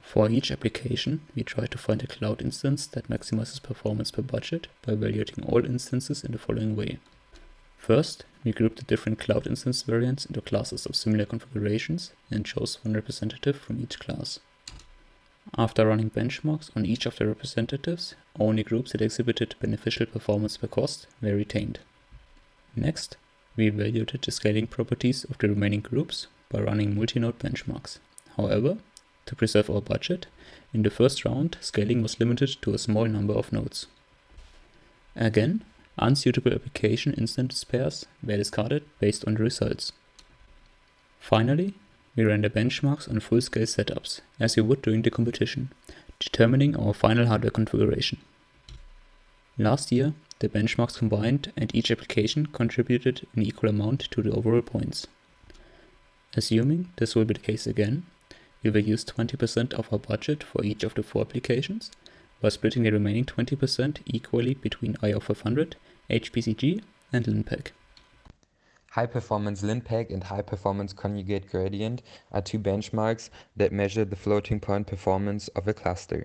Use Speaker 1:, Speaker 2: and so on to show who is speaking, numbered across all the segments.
Speaker 1: For each application, we try to find a cloud instance that maximizes performance per budget by evaluating all instances in the following way. First, we group the different cloud instance variants into classes of similar configurations and chose one representative from each class. After running benchmarks on each of the representatives, only groups that exhibited beneficial performance per cost were retained. Next, we evaluated the scaling properties of the remaining groups by running multi-node benchmarks. However, to preserve our budget, in the first round, scaling was limited to a small number of nodes. Again, unsuitable application instance pairs were discarded based on the results. Finally, we ran the benchmarks on full-scale setups, as we would during the competition, determining our final hardware configuration. Last year, the benchmarks combined and each application contributed an equal amount to the overall points. Assuming this will be the case again, we will use 20% of our budget for each of the 4 applications, while splitting the remaining 20% equally between IO500, HPCG, and LinPeg.
Speaker 2: High-performance LinPeg and high-performance conjugate gradient are 2 benchmarks that measure the floating point performance of a cluster.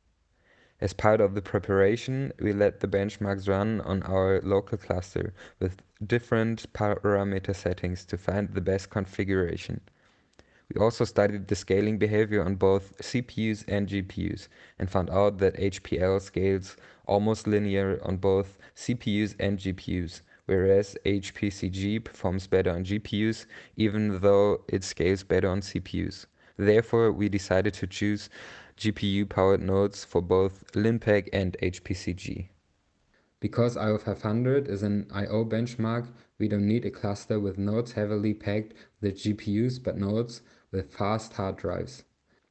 Speaker 2: As part of the preparation, we let the benchmarks run on our local cluster with different parameter settings to find the best configuration. We also studied the scaling behavior on both CPUs and GPUs and found out that HPL scales almost linear on both CPUs and GPUs, whereas HPCG performs better on GPUs even though it scales better on CPUs. Therefore, we decided to choose GPU-powered nodes for both LinPeg and HPCG. Because IO500 is an I/O benchmark, we don't need a cluster with nodes heavily packed with GPUs, but nodes with fast hard drives.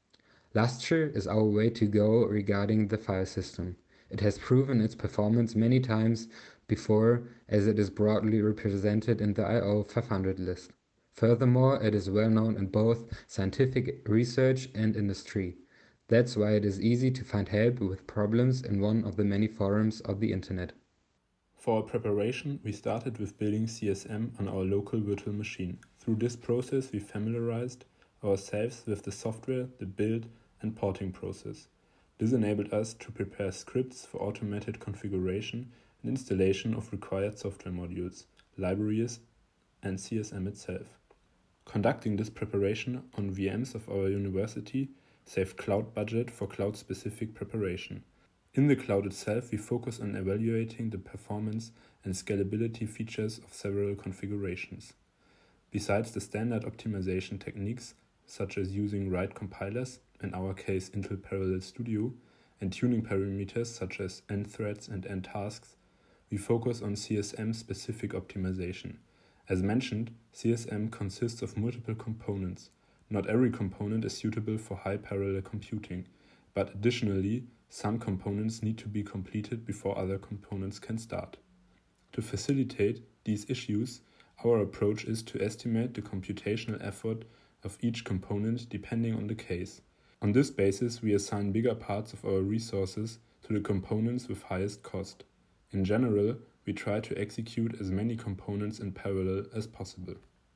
Speaker 2: Lustre is our way to go regarding the file system. It has proven its performance many times before, as it is broadly represented in the IO500 list. Furthermore, it is well known in both scientific research and industry. That's why it is easy to find help with problems in one of the many forums of the internet.
Speaker 3: For our preparation, we started with building CSM on our local virtual machine. Through this process, we familiarized ourselves with the software, the build, and porting process. This enabled us to prepare scripts for automated configuration and installation of required software modules, libraries, and CSM itself. Conducting this preparation on VMs of our university saved cloud budget for cloud-specific preparation. In the cloud itself, we focus on evaluating the performance and scalability features of several configurations. Besides the standard optimization techniques, such as using right compilers, in our case Intel Parallel Studio, and tuning parameters such as end threads and end tasks, we focus on CSM-specific optimization. As mentioned, CSM consists of multiple components. Not every component is suitable for high parallel computing, but additionally, some components need to be completed before other components can start. To facilitate these issues, our approach is to estimate the computational effort of each component depending on the case. On this basis, we assign bigger parts of our resources to the components with highest cost. In general, we try to execute as many components in parallel as possible.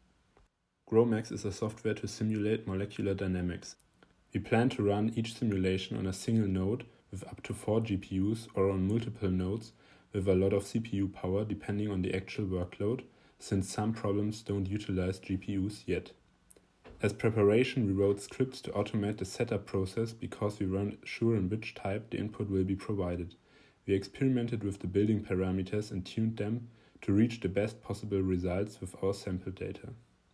Speaker 3: GROMACS is a software to simulate molecular dynamics. We plan to run each simulation on a single node with up to 4 GPUs or on multiple nodes with a lot of CPU power depending on the actual workload, since some problems don't utilize GPUs yet. As preparation, we wrote scripts to automate the setup process because we weren't sure in which type the input will be provided. We experimented with the building parameters and tuned them to reach the best possible results with our sample data.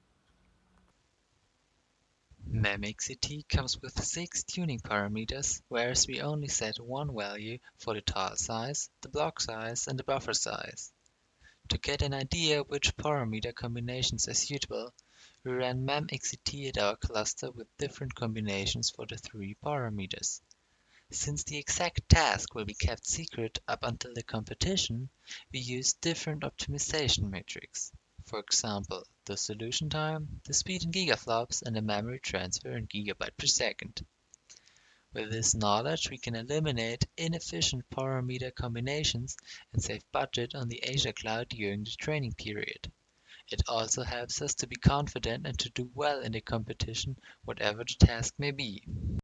Speaker 4: MEMXCT comes with 6 tuning parameters, whereas we only set one value for the tile size, the block size, and the buffer size. To get an idea which parameter combinations are suitable, we ran MEMXCT at our cluster with different combinations for the 3 parameters. Since the exact task will be kept secret up until the competition, we used different optimization metrics. For example, the solution time, the speed in gigaflops, and the memory transfer in gigabyte per second. With this knowledge, we can eliminate inefficient parameter combinations and save budget on the Azure cloud during the training period. It also helps us to be confident and to do well in the competition, whatever the task may be.